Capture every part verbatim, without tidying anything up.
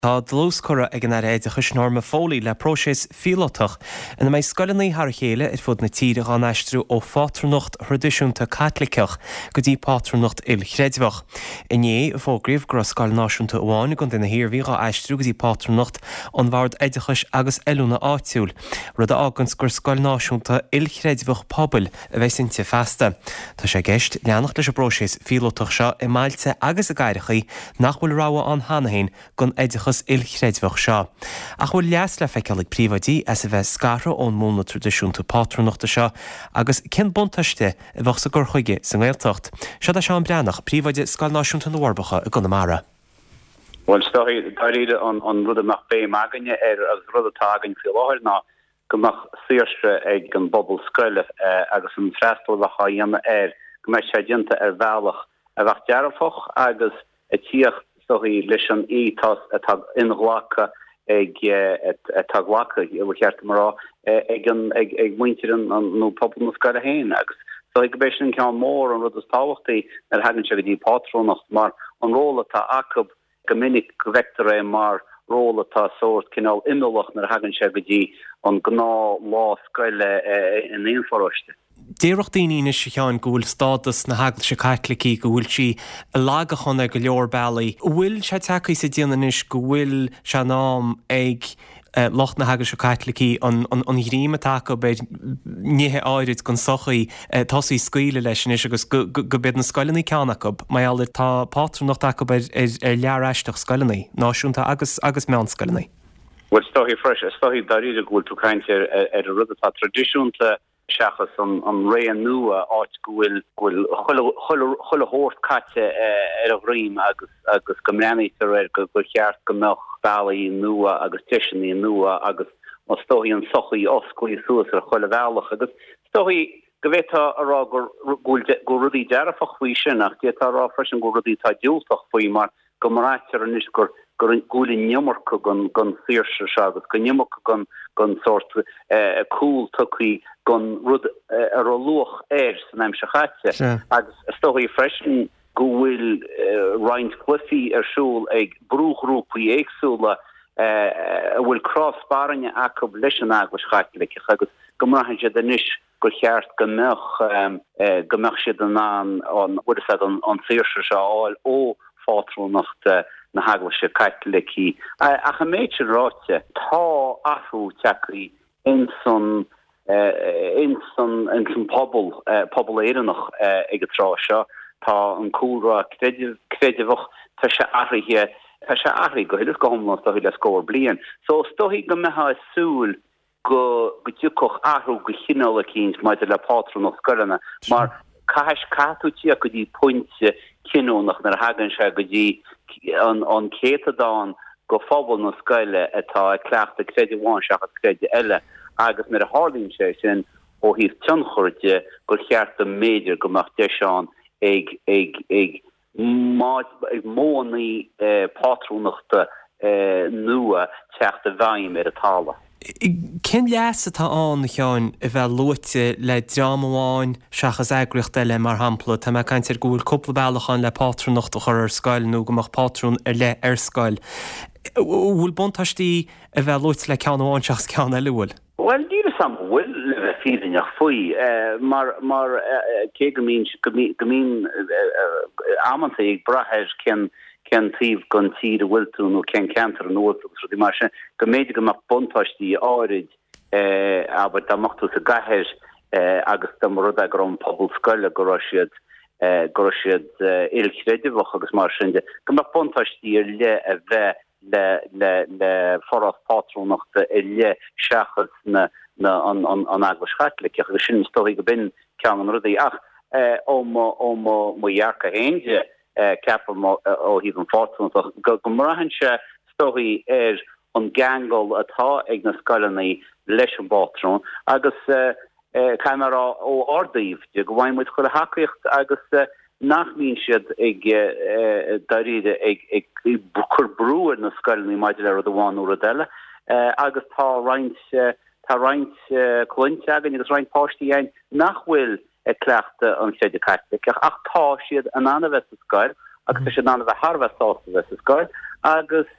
Tá dlúscura ag an réide chus norma fólí le próséis fiolach ina méid scoilnaí thar chéile ar fud na tíre an eistrú ó fátrúnacht tradiisiúnta catlicach go dtí pátrúnacht il chréidmhach. Iné fógriomh gur scoil náisiúnta amháin gon duna hirirhí á eistrú go dtí pátrúnacht an bhard éidechas agus eúna áitiúil, rud a ágans gur scoil náisiúnta il chréidmhach pobl a bheith sinte festa. Tá sé gceist leannacht leis a próséis fiolach seo i mailte agus a gaiirichaí nach bhfuil ráha an hanahéin gon éidechas il chréidmhach seo. Ach bhfuil leas le feiceálaigh príomhaidí as a bheith scara ón múna tradiisiúnta pátrúnachta seo agus cin buntaiste a bheith sa gur chuige san Gaeltacht. Seo a seán breannach príomhaide Scoil Náisiúnta na Mhorbacha a Conamara. Well, stohi daríide an an rud amach bé maganne er as rud atágan fi láhir ná gomach sirstre ag an bobbal scoile agus an freistal a chaíanna er gomach sé dinta ar bhealach a bheith dearafach agus a tíocht stohi leis an ítas atá inhlacha ag ataghlacha i bhfuil cheart marrá ag an ag ag muintir an nó pobl na scoile héin agus so ag béis an ceann mór an rud is táhachtaí ar hagann se go dtí pátrúnacht mar an róla tá acab gomininic vector mar róla tá sort cinál imimech nar hagann se go dtí an gná lá scoile in éonforráiste. Déirecht daoine se cheann go bhfuil stádas na hagla se caitlicí go bhfuil si a lágachanna go leor bailí. Bhfuil se techaí sa déanais go bhfuil se nám ag locht na hagla se caitlicí an dhríime take beid nithe áirid gon sochaí tosaí scaoile leis is agus go bid na scoilnaí ceannach mai all tá pátrúnacht take ar leareisteach scoilnaí náisiúnta agus agus meán scoilnaí. Well, stohi fresh, stohi daríide go bhfuil tú cainte ar a rud atá tradiisiúnta seachas an an ré an nua áit gohfuil gohfuil cholle hórt caite ar a bhrím agus agus gomrénítar ar go go cheart gomach bailí nua agus tiisinaí nua agus má stohí an sochaí oscaí suas ar cholle bhealach agus stohí go bhétá ará gur go rudí dearafach faoi sin ach détá rá freisin go rudí tá diúltach faoi mar go maráitear an is gur gur gúla nemarcha gon gon fíorsa se agus go nemarcha gon gon sort a cool tuchaí gon rud ar a luach air san aimse chaite agus stochaí freisin go bhfuil roinnt clufií arsúl ag brúchrúpaí éagsúla bhfuil crossbarine acab leis an aglas chaitlice agus go maihan sé den is go cheart gomach gomach siad an an bhfuil an an fíorsa se áil ó fátrúnacht na hagla se caitlicí. A cha méid se ráte tá athú teachí in son in son in son pobl pobl éirenach ag trá seo tá an cúra creidimhach tá se ahrithe tá se ahrí go hiidir gomlas do le scóir blian. So stohí go metha súl go go dúcoch ahrú go chinál a cíns maid le pátrúnacht scoilena mar cais catútí a go dtí pointe cinúnach nar hagann se go dtí an an céta dáin go fábal na scoile atá cleachta creide bháin seachas creide eile agus nar a hálín sé sin ó híh tionchorte go cheartta méidir gomach de seán ag ag ag ag mónaí pátrúnachta nua teachta bhaim ar a tála. Cin leas atá an cheáin a bheith luite le drámháin seachas agriocht eile mar hampla tá me caiintear go bhfuil cúpla bailachan le pátrúnacht a chur ar scoil nó go mach pátrún ar le ar scoil. Bhfuil buntaistí a bheith luite le ceanháin seachas ceann eile bhfuil? Well, díra sam bhfuil le fírinneach faoi mar mar cé gomín gomín amananta ag brathir cin ken tíh gon tíad a bhfuiltún ó cen cantar an ótas rudí mar sin go méidir go mach buntáistí áirid aber dámachú sa gaitheir agus dá rud a gur an pobl scoile go raibh siad go raibh siad ilchréidimhach agus mar sin de go mach buntáistí ar le a bheith le le le forras pátrúnachta i le seachas na na an an an aglas chaitlice agus sin stoí go bin cean an rudaí ach ó mo ó mo mo dhearca héide capel ó híh an fátrúnach go go marahan se stoí ar an gangol atá ag na scoilnaí leis an bátrún agus caiimara ó ordaíh de go bhhaim muid chuile hacaíocht agus nachmín siad ag daríide ag ag chur brúir na scoilnaí maidir le a bháin ó eile agus tá roinnt tá roinnt cointe agan agus roinnt páistí ein nachhfuil e cleachta an séide caitliceach ach tá siad an anna bheits a scoil agus sé anna bheith Harbheith sásta bheits a scoil agus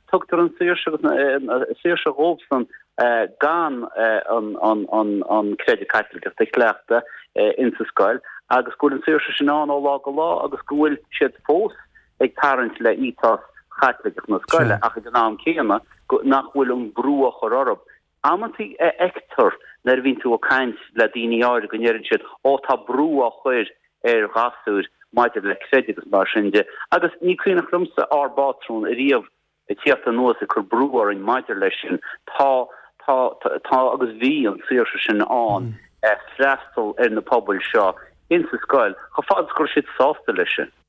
tugtar an séirse róbsan gan an créide caitlicach de chléachta in sa scoil, agus go an séirse sin an ó lá go lá, agus gohfuil siad fós ag tarint le ítás caitlicach na scoile, ach den náam céama nach bhfuil an brúa chur orb. Amantí ector nar vín tú a kaint le daoine áir go neirann siad ó tá brúa chuir ar gasúr maidir le créidegus mar sinnde, agus ní cuinnach lumsa árbátrún a riamh tíochtta nuas a chur brúar in maidir lei sin tá tá agus bhí an saoirse sin an freistal ar na pobl seo in sa scoil, cha fad gur siad sásta lei sin.